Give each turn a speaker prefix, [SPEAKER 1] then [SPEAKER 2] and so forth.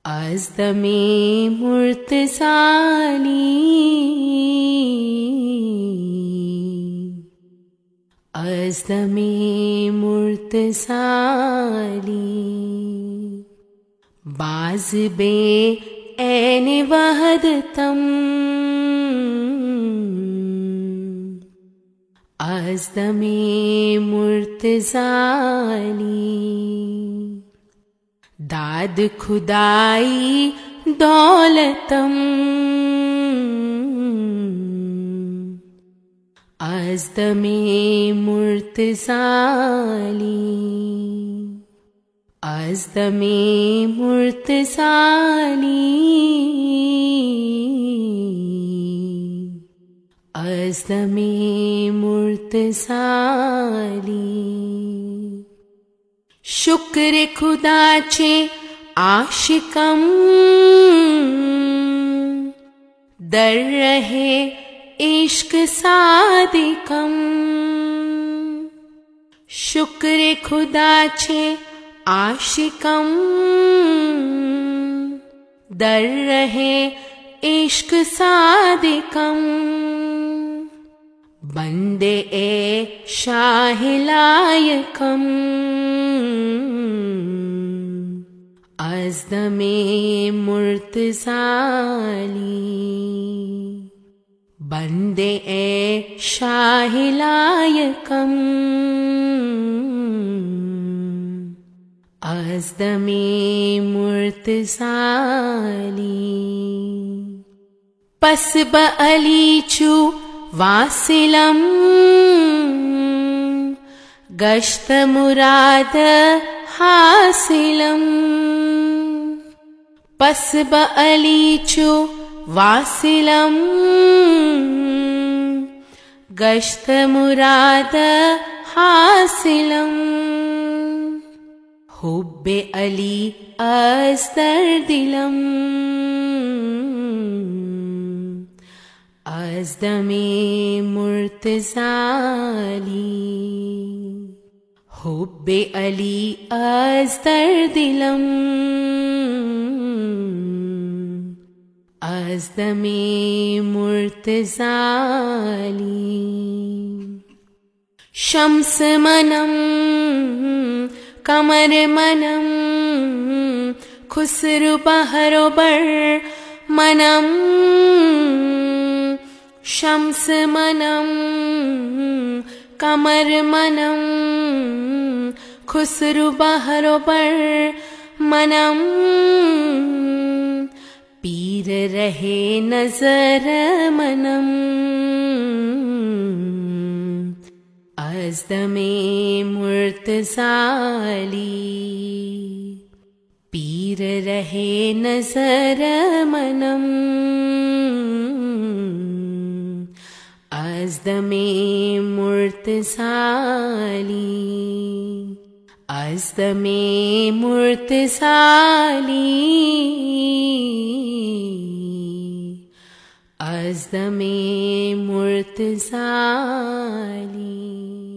[SPEAKER 1] अज़्दमे मुर्तज़ाली, अज़्दमे मुर्तज़ाली, बाज़बे ऐन वहदतम, अज़्दमे मुर्तज़ाली, दाद खुदाई दौलतम, अज़्दमे मुर्तज़ाली, अज़्दमे मुर्तज़ाली, अज़्दमे मुर्तज़ाली, शुक्र खुदाचे आशिकम, दर रहे इश्क सादिकम, शुक्र खुदाचे आशिकम, दर रहे इश्क सादिकम, बंदे ए शाहिलायकम, अज़्दमे मुर्तज़ाली, बंदे ए शाहिलायकम, अज़्दमे मुर्तज़ाली, पस बअलीचू वासिलम, गश्त मुराद हासिलम, पस बअलीचू वासिलम, गश्त मुराद हासिलम, हुब्बे अली अज़्दर दिलम, अज़्दमे मुर्तज़ाली, हुब्बे अली अज़्दर दिलम, अज़्दमे मुर्तज़ाली, शम्स मनम, कमर मनम, खुसरू बहरो बर मनम, शम्स मनम, कमर मनम, खुसरू बहरो बर मनम, पीर रहे नजर मनम, अज़्दमे मुर्तज़ाली, पीर रहे नजर मनम, अज़्दमे मुर्तज़ाली, अज़्दमे मुर्तज़ाली, अज़्दमे मुर्तज़ाली।